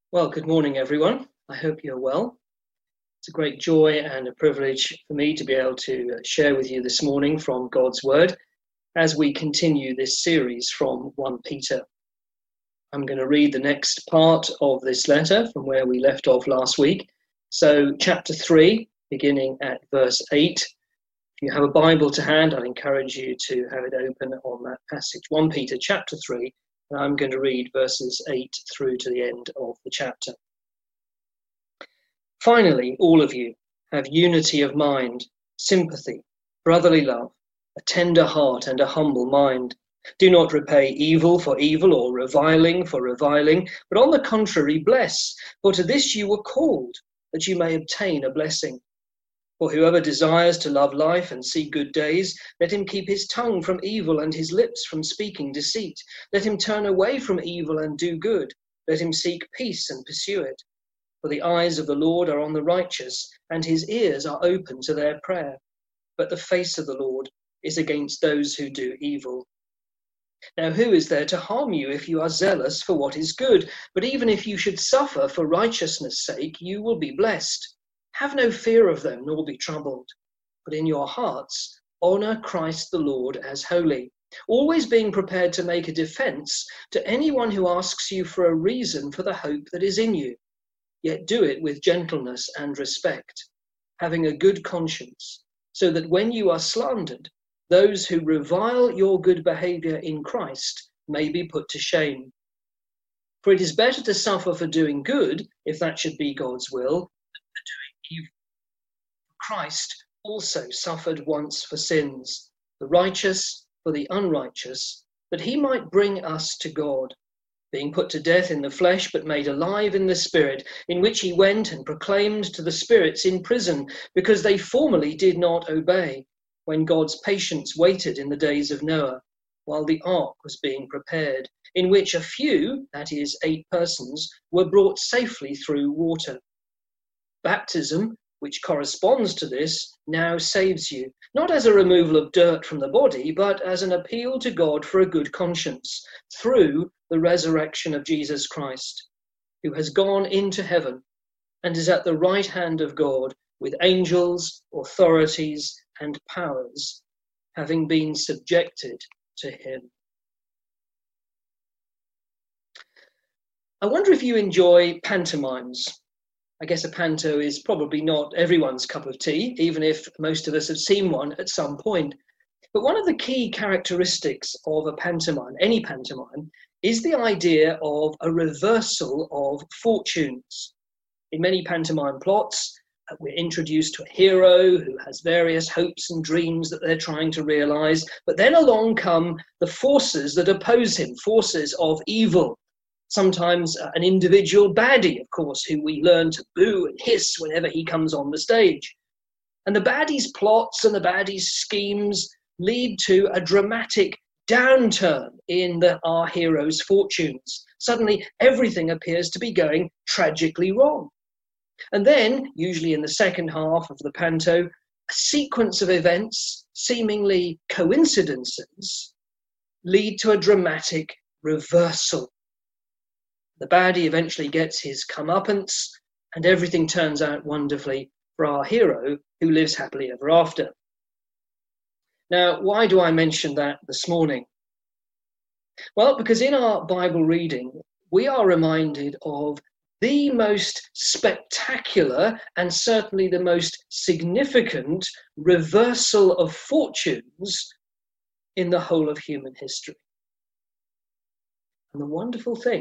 Well, good morning, everyone. I hope you're well. It's a great joy and a privilege for me to be able to share with you this morning from God's Word as we continue this series from 1 Peter. I'm going to read the next part of this letter from where we left off last week. So, chapter 3, beginning at verse 8. If you have a Bible to hand, I encourage you to have it open on that passage. 1 Peter chapter 3, and I'm going to read verses 8 through to the end of the chapter. Finally, all of you have unity of mind, sympathy, brotherly love, a tender heart and a humble mind. Do not repay evil for evil or reviling for reviling, but on the contrary bless, for to this you were called, that you may obtain a blessing. For whoever desires to love life and see good days, let him keep his tongue from evil and his lips from speaking deceit. Let him turn away from evil and do good. Let him seek peace and pursue it. For the eyes of the Lord are on the righteous, and his ears are open to their prayer. But the face of the Lord is against those who do evil. Now who is there to harm you if you are zealous for what is good? But even if you should suffer for righteousness' sake, you will be blessed. Have no fear of them, nor be troubled. But in your hearts, honour Christ the Lord as holy, always being prepared to make a defence to anyone who asks you for a reason for the hope that is in you. Yet do it with gentleness and respect, having a good conscience, so that when you are slandered, those who revile your good behaviour in Christ may be put to shame. For it is better to suffer for doing good, if that should be God's will, than for doing evil. Christ also suffered once for sins, the righteous for the unrighteous, that he might bring us to God, being put to death in the flesh, but made alive in the spirit, in which he went and proclaimed to the spirits in prison, because they formerly did not obey, when God's patience waited in the days of Noah, while the ark was being prepared, in which a few, that is, 8 persons, were brought safely through water. Baptism, which corresponds to this, now saves you, not as a removal of dirt from the body, but as an appeal to God for a good conscience, through the resurrection of Jesus Christ, who has gone into heaven and is at the right hand of God with angels, authorities, and powers, having been subjected to him. I wonder if you enjoy pantomimes. I guess a panto is probably not everyone's cup of tea, even if most of us have seen one at some point. But one of the key characteristics of a pantomime, any pantomime, is the idea of a reversal of fortunes. In many pantomime plots, we're introduced to a hero who has various hopes and dreams that they're trying to realize, but then along come the forces that oppose him, forces of evil. Sometimes an individual baddie, of course, who we learn to boo and hiss whenever he comes on the stage. And the baddie's plots and the baddie's schemes lead to a dramatic downturn in our hero's fortunes. Suddenly, everything appears to be going tragically wrong. And then, usually in the second half of the panto, a sequence of events, seemingly coincidences, lead to a dramatic reversal. The baddie eventually gets his comeuppance, and everything turns out wonderfully for our hero, who lives happily ever after. Now, why do I mention that this morning? Well, because in our Bible reading, we are reminded of the most spectacular and certainly the most significant reversal of fortunes in the whole of human history. And the wonderful thing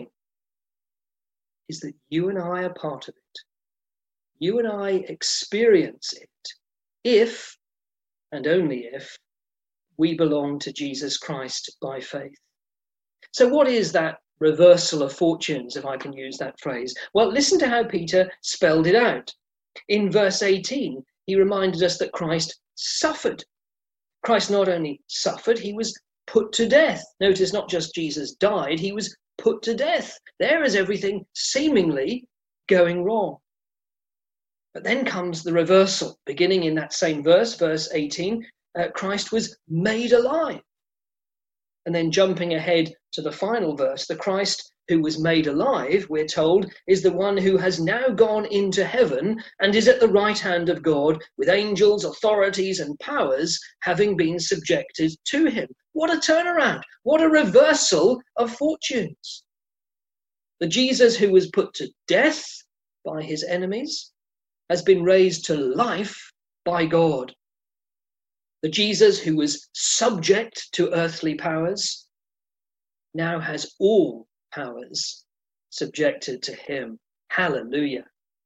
is that you and I are part of it. You and I experience it if, and only if, we belong to Jesus Christ by faith. So what is that reversal of fortunes, if I can use that phrase? Well, listen to how Peter spelled it out. In verse 18, he reminded us that Christ suffered. Christ not only suffered, he was put to death. Notice not just Jesus died, he was put to death. There is everything seemingly going wrong. But then comes the reversal. Beginning in that same verse, verse 18, Christ was made alive. And then jumping ahead to the final verse, the Christ who was made alive, we're told, is the one who has now gone into heaven and is at the right hand of God, with angels, authorities, and powers having been subjected to him. What a turnaround! What a reversal of fortunes! The Jesus who was put to death by his enemies has been raised to life by God. The Jesus who was subject to earthly powers now has all powers subjected to him. Hallelujah.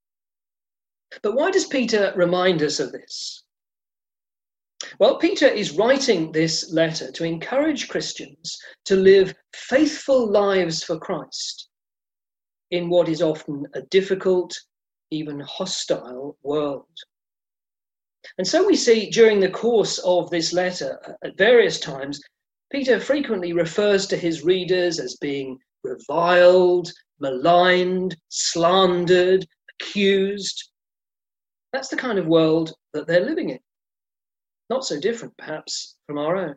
But why does Peter remind us of this? Well, Peter is writing this letter to encourage Christians to live faithful lives for Christ in what is often a difficult, even hostile world. And so we see during the course of this letter, at various times, Peter frequently refers to his readers as being reviled, maligned, slandered, accused. That's the kind of world that they're living in. Not so different, perhaps, from our own.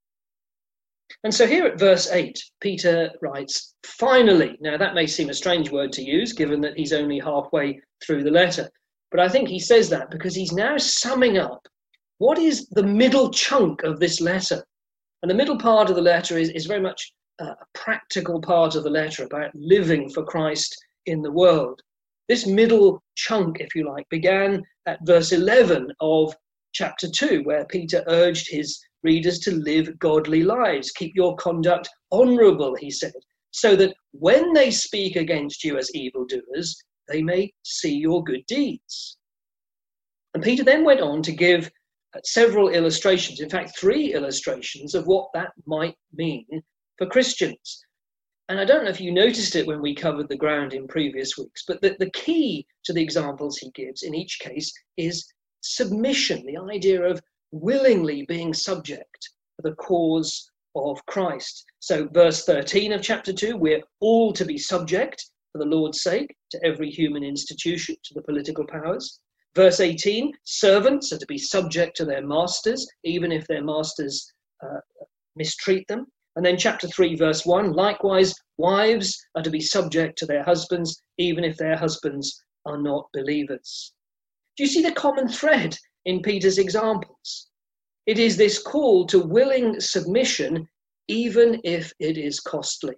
And so here at verse 8, Peter writes, finally. Now that may seem a strange word to use, given that he's only halfway through the letter. But I think he says that because he's now summing up what is the middle chunk of this letter. And the middle part of the letter is very much a practical part of the letter about living for Christ in the world. This middle chunk, if you like, began at verse 11 of chapter 2, where Peter urged his readers to live godly lives. Keep your conduct honourable, he said, so that when they speak against you as evildoers, they may see your good deeds. And Peter then went on to give several illustrations, in fact, 3 illustrations of what that might mean for Christians. And I don't know if you noticed it when we covered the ground in previous weeks, but the key to the examples he gives in each case is submission, the idea of willingly being subject for the cause of Christ. So verse 13 of chapter 2, we're all to be subject for the Lord's sake to every human institution, to the political powers. Verse 18, servants are to be subject to their masters, even if their masters mistreat them. And then chapter 3, verse 1, likewise, wives are to be subject to their husbands, even if their husbands are not believers. Do you see the common thread in Peter's examples? It is this call to willing submission, even if it is costly.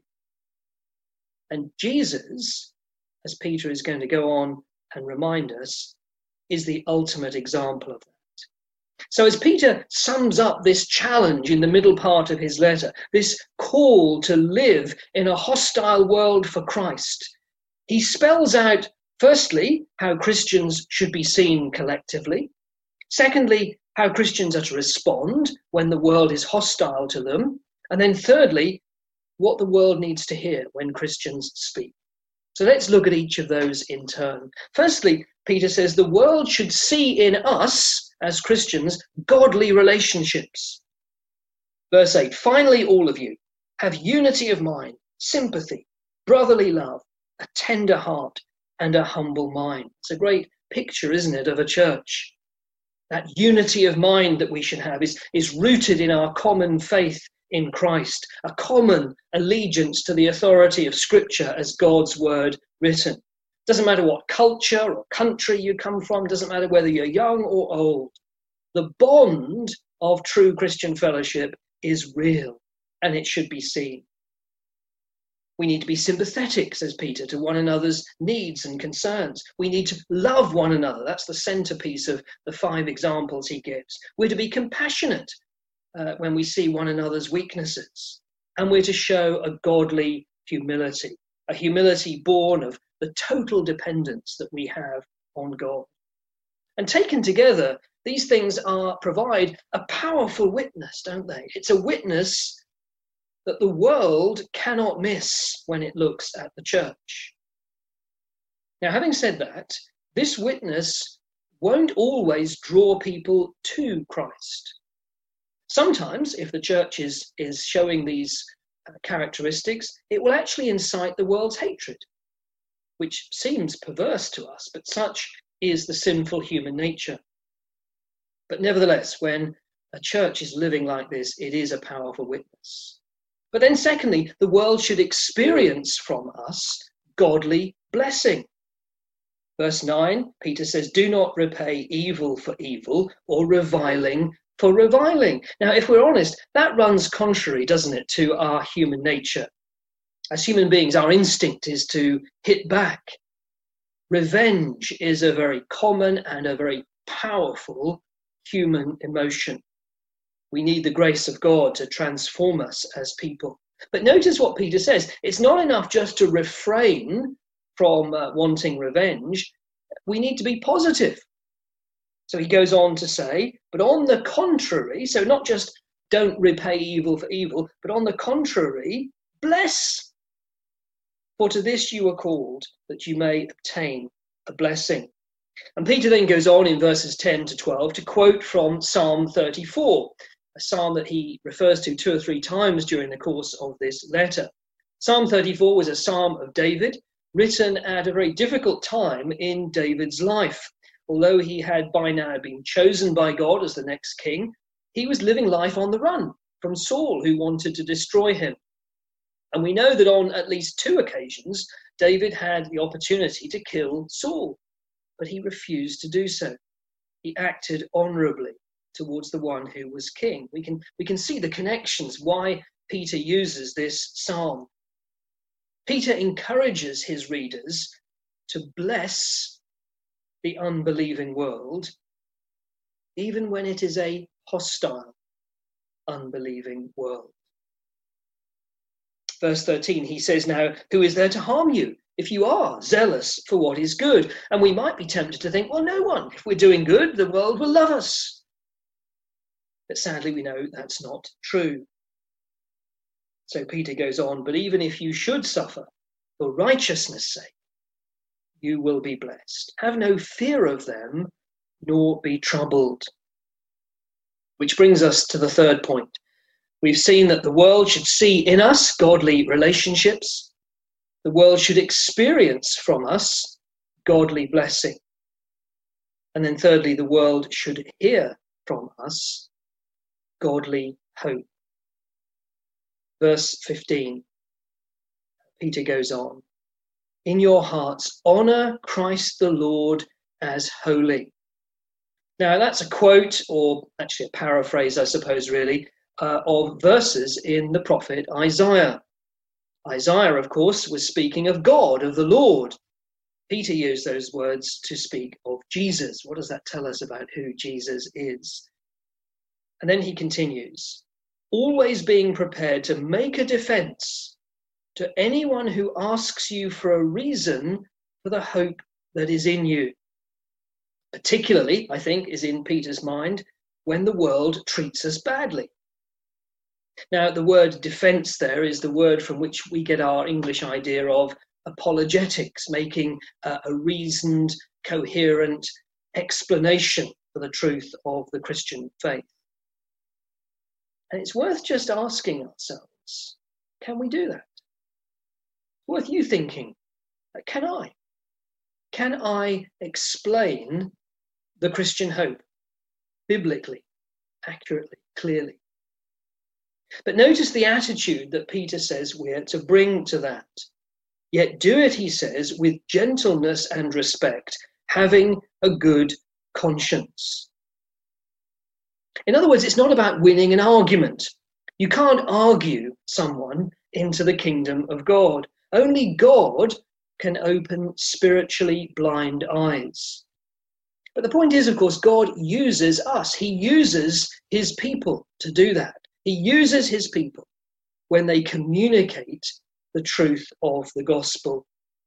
And Jesus, as Peter is going to go on and remind us, is the ultimate example of that. So as Peter sums up this challenge in the middle part of his letter, this call to live in a hostile world for Christ, he spells out, firstly, how Christians should be seen collectively. Secondly, how Christians are to respond when the world is hostile to them. And then thirdly, what the world needs to hear when Christians speak. So let's look at each of those in turn. Firstly, Peter says the world should see in us, as Christians, godly relationships. Verse 8, finally, all of you, have unity of mind, sympathy, brotherly love, a tender heart, and a humble mind. It's a great picture, isn't it, of a church. That unity of mind that we should have is rooted in our common faith in Christ, a common allegiance to the authority of Scripture as God's word written. Doesn't matter what culture or country you come from, doesn't matter whether you're young or old. The bond of true Christian fellowship is real, and it should be seen. We need to be sympathetic, says Peter, to one another's needs and concerns. We need to love one another. That's the centerpiece of the 5 examples he gives. We're to be compassionate when we see one another's weaknesses. And we're to show a godly humility, a humility born of the total dependence that we have on God. And taken together, these things provide a powerful witness, don't they? It's a witness that the world cannot miss when it looks at the church. Now, having said that, this witness won't always draw people to Christ. Sometimes, if the church is showing these characteristics, it will actually incite the world's hatred, which seems perverse to us, but such is the sinful human nature. But nevertheless, when a church is living like this, it is a powerful witness. But then secondly, the world should experience from us godly blessing. Verse 9, Peter says, do not repay evil for evil or reviling for reviling. Now, if we're honest, that runs contrary, doesn't it, to our human nature. As human beings, our instinct is to hit back. Revenge is a very common and a very powerful human emotion. We need the grace of God to transform us as people. But notice what Peter says. It's not enough just to refrain from wanting revenge. We need to be positive. So he goes on to say, but on the contrary, so not just don't repay evil for evil, but on the contrary, bless. For to this you are called, that you may obtain a blessing. And Peter then goes on in verses 10 to 12 to quote from Psalm 34, a psalm that he refers to 2 or 3 times during the course of this letter. Psalm 34 was a psalm of David, written at a very difficult time in David's life. Although he had by now been chosen by God as the next king, he was living life on the run from Saul, who wanted to destroy him. And we know that on at least 2 occasions, David had the opportunity to kill Saul, but he refused to do so. He acted honourably towards the one who was king. We can see the connections why Peter uses this psalm. Peter encourages his readers to bless the unbelieving world, even when it is a hostile, unbelieving world. Verse 13, he says, now, who is there to harm you if you are zealous for what is good? And we might be tempted to think, well, no one. If we're doing good, the world will love us. But sadly, we know that's not true. So Peter goes on, but even if you should suffer for righteousness' sake, you will be blessed. Have no fear of them, nor be troubled. Which brings us to the third point. We've seen that the world should see in us godly relationships. The world should experience from us godly blessing. And then thirdly, the world should hear from us godly hope. Verse 15, Peter goes on, in your hearts, honour Christ the Lord as holy. Now that's a quote, or actually a paraphrase, I suppose, really, of verses in the prophet Isaiah. Isaiah, of course, was speaking of God, of the Lord. Peter used those words to speak of Jesus. What does that tell us about who Jesus is? And then he continues, always being prepared to make a defense to anyone who asks you for a reason for the hope that is in you. Particularly, I think, is in Peter's mind when the world treats us badly. Now, the word defense there is the word from which we get our English idea of apologetics, making a reasoned, coherent explanation for the truth of the Christian faith. And it's worth just asking ourselves, can we do that? It's worth you thinking, can I? Can I explain the Christian hope biblically, accurately, clearly? But notice the attitude that Peter says we're to bring to that. Yet do it, he says, with gentleness and respect, having a good conscience. In other words, it's not about winning an argument. You can't argue someone into the kingdom of God. Only God can open spiritually blind eyes. But the point is, of course, God uses us. He uses his people to do that. He uses his people when they communicate the truth of the gospel.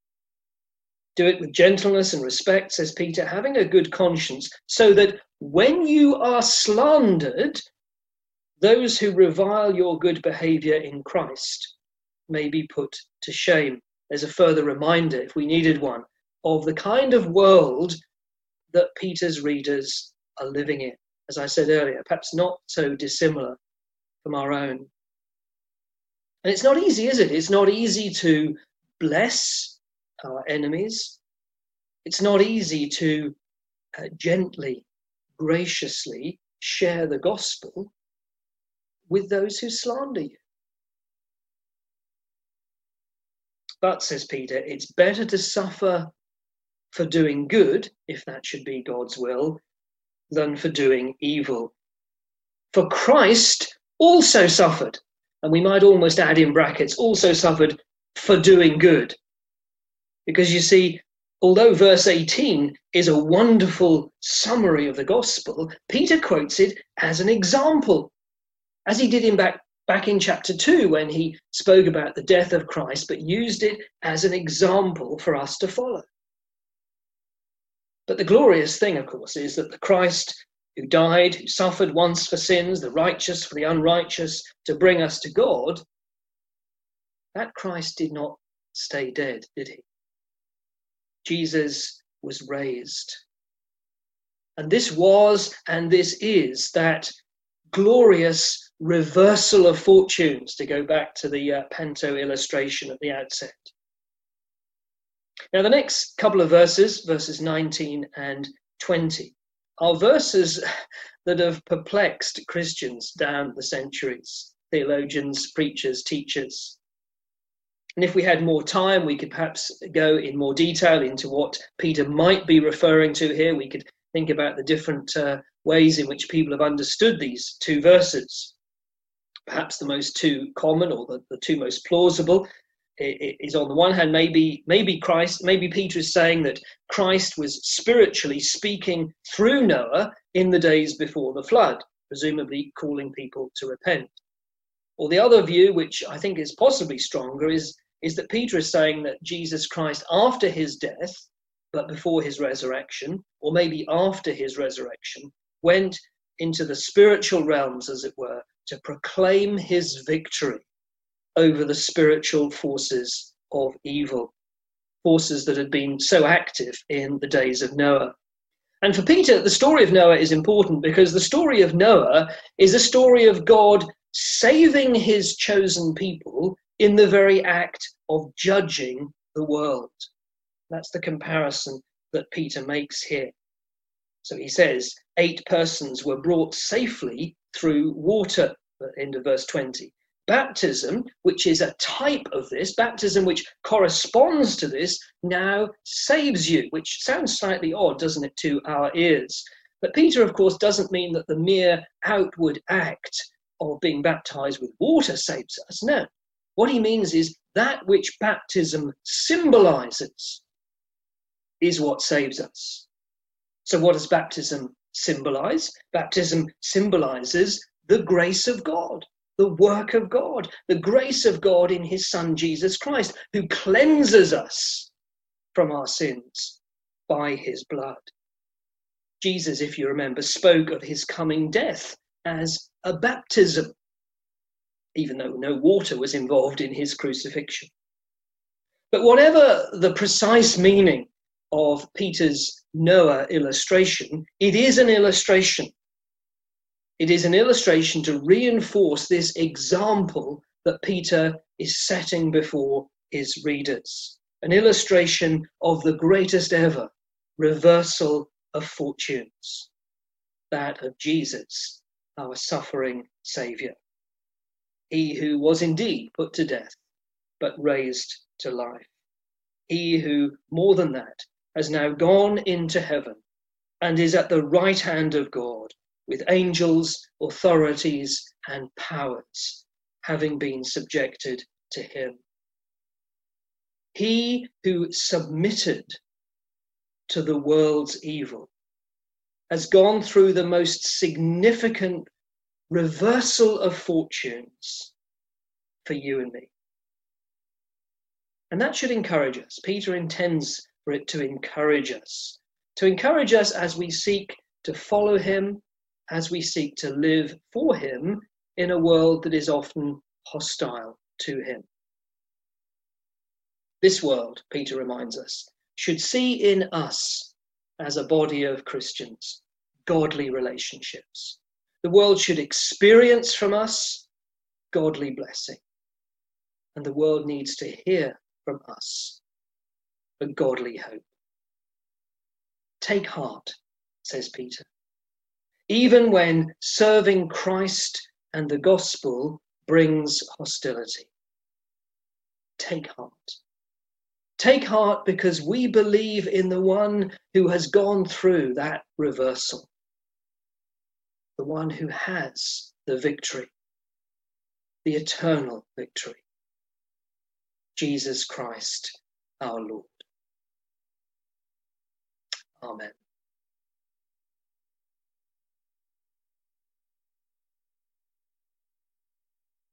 Do it with gentleness and respect, says Peter, having a good conscience, so that when you are slandered, those who revile your good behavior in Christ may be put to shame. There's a further reminder, if we needed one, of the kind of world that Peter's readers are living in. As I said earlier, perhaps not so dissimilar from our own. And it's not easy, is it? It's not easy to bless our enemies. It's not easy to gently, graciously share the gospel with those who slander you. But, says Peter, it's better to suffer for doing good, if that should be God's will, than for doing evil. For Christ also suffered, and we might almost add in brackets, also suffered for doing good. Because you see, although verse 18 is a wonderful summary of the gospel, Peter quotes it as an example, as he did back in chapter 2 when he spoke about the death of Christ, but used it as an example for us to follow. But the glorious thing, of course, is that the Christ who died, who suffered once for sins, the righteous for the unrighteous, to bring us to God, that Christ did not stay dead, did he? Jesus was raised. And this was, and this is, that glorious reversal of fortunes, to go back to the Panto illustration at the outset. Now, the next couple of verses 19 and 20, are verses that have perplexed Christians down the centuries, theologians, preachers, teachers. And if we had more time, we could perhaps go in more detail into what Peter might be referring to here. We could think about the different ways in which people have understood these two verses. Perhaps the most two common, or the two most plausible, is on the one hand, maybe Peter is saying that Christ was spiritually speaking through Noah in the days before the flood, presumably calling people to repent. Or the other view, which I think is possibly stronger, is that Peter is saying that Jesus Christ, after his death, but before his resurrection, or maybe after his resurrection, went into the spiritual realms, as it were, to proclaim his victory over the spiritual forces of evil, forces that had been so active in the days of Noah. And for Peter, the story of Noah is important because the story of Noah is a story of God saving his chosen people in the very act of judging the world. That's the comparison that Peter makes here. So he says 8 persons were brought safely through water, at the end of verse 20. Baptism, which is a type of this, baptism which corresponds to this, now saves you, which sounds slightly odd, doesn't it, to our ears? But Peter, of course, doesn't mean that the mere outward act of being baptized with water saves us. No. What he means is that which baptism symbolizes is what saves us. So what does baptism symbolize? Baptism symbolizes the grace of God, the work of God, the grace of God in his Son, Jesus Christ, who cleanses us from our sins by his blood. Jesus, if you remember, spoke of his coming death as a baptism, even though no water was involved in his crucifixion. But whatever the precise meaning of Peter's Noah illustration, it is an illustration. It is an illustration to reinforce this example that Peter is setting before his readers. An illustration of the greatest ever reversal of fortunes, that of Jesus, our suffering Saviour. He who was indeed put to death, but raised to life. He who, more than that, has now gone into heaven and is at the right hand of God, with angels, authorities, and powers, having been subjected to him. He who submitted to the world's evil has gone through the most significant reversal of fortunes for you and me. And that should encourage us. Peter intends for it to encourage us as we seek to follow him, as we seek to live for him in a world that is often hostile to him. This world, Peter reminds us, should see in us, as a body of Christians, godly relationships. The world should experience from us godly blessing. And the world needs to hear from us a godly hope. Take heart, says Peter. Even when serving Christ and the gospel brings hostility. Take heart. Take heart because we believe in the one who has gone through that reversal, the one who has the victory, the eternal victory, Jesus Christ our Lord. Amen.